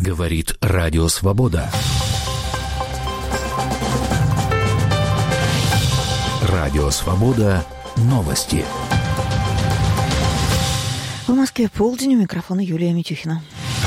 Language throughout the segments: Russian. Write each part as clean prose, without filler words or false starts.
Говорит Радио Свобода. Радио Свобода. Новости. В Москве полдень, у микрофона Юлия Митюхина.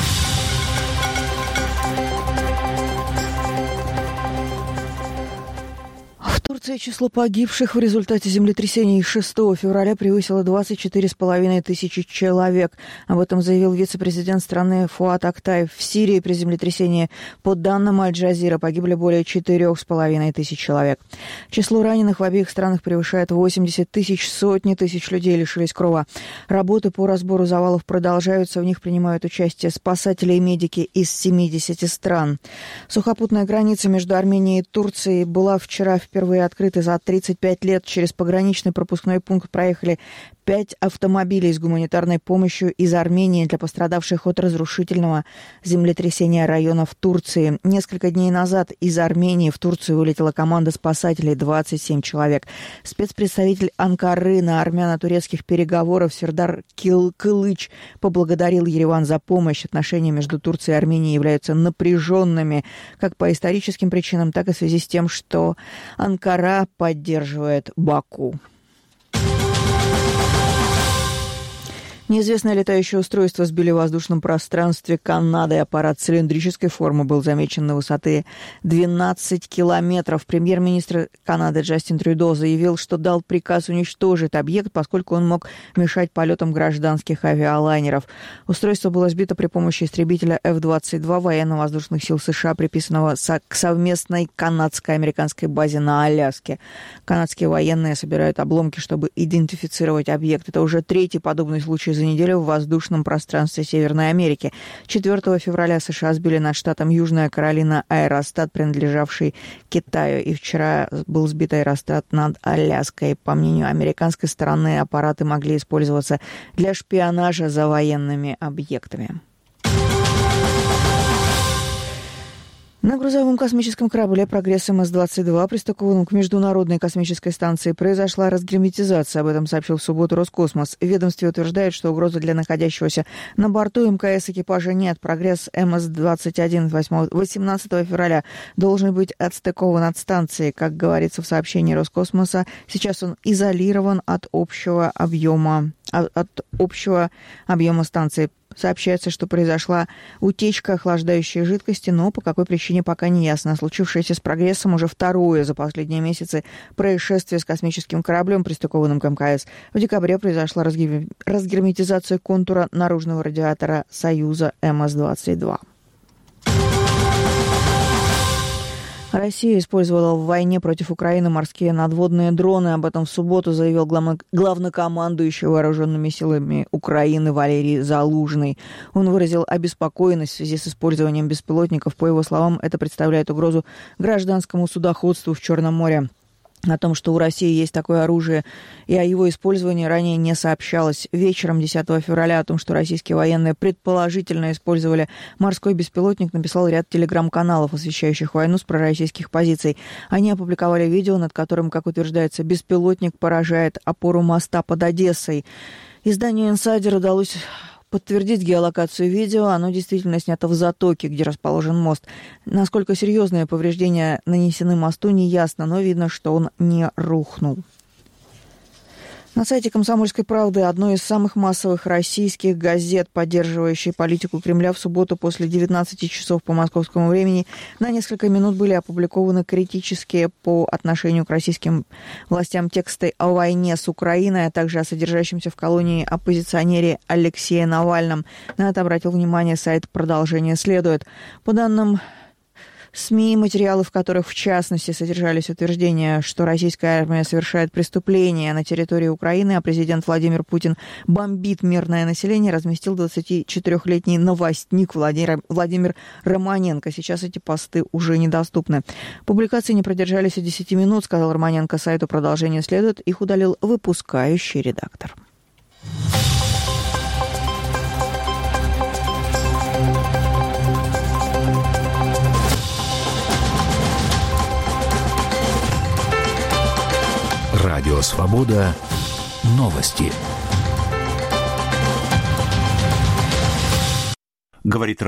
В Турции число погибших в результате землетрясений 6 февраля превысило 24,5 тысячи человек. Об этом заявил вице-президент страны Фуат Актаев. В Сирии при землетрясении, по данным Аль-Джазира, погибли более 4,5 тысяч человек. Число раненых в обеих странах превышает 80 тысяч, сотни тысяч людей лишились крова. Работы по разбору завалов продолжаются, в них принимают участие спасатели и медики из 70 стран. Сухопутная граница между Арменией и Турцией была вчера впервые открыты. За 35 лет через пограничный пропускной пункт проехали 5 автомобилей с гуманитарной помощью из Армении для пострадавших от разрушительного землетрясения районов Турции. Несколько дней назад из Армении в Турцию вылетела команда спасателей, 27 человек. Спецпредставитель Анкары на армяно-турецких переговорах Сердар Кылыч поблагодарил Ереван за помощь. Отношения между Турцией и Арменией являются напряженными как по историческим причинам, так и в связи с тем, что Анкара поддерживает Баку. Неизвестное летающее устройство сбили в воздушном пространстве Канады. Аппарат цилиндрической формы был замечен на высоте 12 километров. Премьер-министр Канады Джастин Трюдо заявил, что дал приказ уничтожить объект, поскольку он мог мешать полетам гражданских авиалайнеров. Устройство было сбито при помощи истребителя F-22 военно-воздушных сил США, приписанного к совместной канадско-американской базе на Аляске. Канадские военные собирают обломки, чтобы идентифицировать объект. Это уже третий подобный случай за неделю в воздушном пространстве Северной Америки. 4 февраля США сбили над штатом Южная Каролина аэростат, принадлежавший Китаю. И вчера был сбит аэростат над Аляской. По мнению американской стороны, аппараты могли использоваться для шпионажа за военными объектами. На грузовом космическом корабле «Прогресс МС-22», пристыкованном к Международной космической станции, произошла разгерметизация. Об этом сообщил в субботу Роскосмос. В ведомстве утверждают, что угрозы для находящегося на борту МКС экипажа нет. «Прогресс МС-21» 18 февраля должен быть отстыкован от станции. Как говорится в сообщении Роскосмоса, сейчас он изолирован от общего объема станции. Сообщается, что произошла утечка охлаждающей жидкости, но по какой причине пока не ясно. Случившееся с «Прогрессом» уже второе за последние месяцы происшествие с космическим кораблем, пристыкованным к МКС. В декабре произошла разгерметизация контура наружного радиатора «Союза» МС-22. Россия использовала в войне против Украины морские надводные дроны. Об этом в субботу заявил главнокомандующий вооруженными силами Украины Валерий Залужный. Он выразил обеспокоенность в связи с использованием беспилотников. По его словам, это представляет угрозу гражданскому судоходству в Черном море. О том, что у России есть такое оружие, и о его использовании ранее не сообщалось. Вечером 10 февраля о том, что российские военные предположительно использовали морской беспилотник, написал ряд телеграм-каналов, освещающих войну с пророссийских позиций. Они опубликовали видео, над которым, как утверждается, беспилотник поражает опору моста под Одессой. Изданию «Инсайдер» удалось подтвердить геолокацию видео. Оно действительно снято в затоке, где расположен мост. Насколько серьезные повреждения нанесены мосту, не ясно, но видно, что он не рухнул. На сайте «Комсомольской правды» одной из самых массовых российских газет, поддерживающей политику Кремля, в субботу после 19 часов по московскому времени на несколько минут были опубликованы критические по отношению к российским властям тексты о войне с Украиной, а также о содержащемся в колонии оппозиционере Алексее Навальном. На это обратил внимание сайт «Продолжение следует». По данным СМИ, материалы в которых, в частности, содержались утверждения, что российская армия совершает преступления на территории Украины, а президент Владимир Путин бомбит мирное население, разместил 24-летний новостник Владимир Романенко. Сейчас эти посты уже недоступны. Публикации не продержались и 10 минут, сказал Романенко сайту «Продолжение следует». Их удалил выпускающий редактор. Радио Свобода. Новости. Говорит